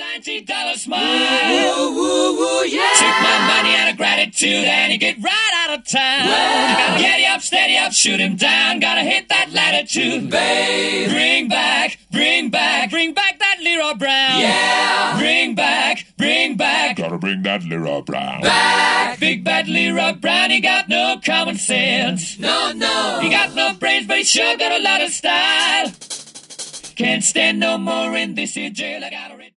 $90 smile. Woo, woo, woo, yeah. Took my money out of gratitude and he get right out of town. Well. Gotta get up, steady up, shoot him down. Gotta hit that latitude, babe. Bring back that Leroy Brown. Yeah. Bring back. Gotta bring that Leroy Brown back. Big bad Leroy Brown, he got no common sense. No. He got no brains, but he sure got a lot of style. Can't stand no more in this here jail. I got a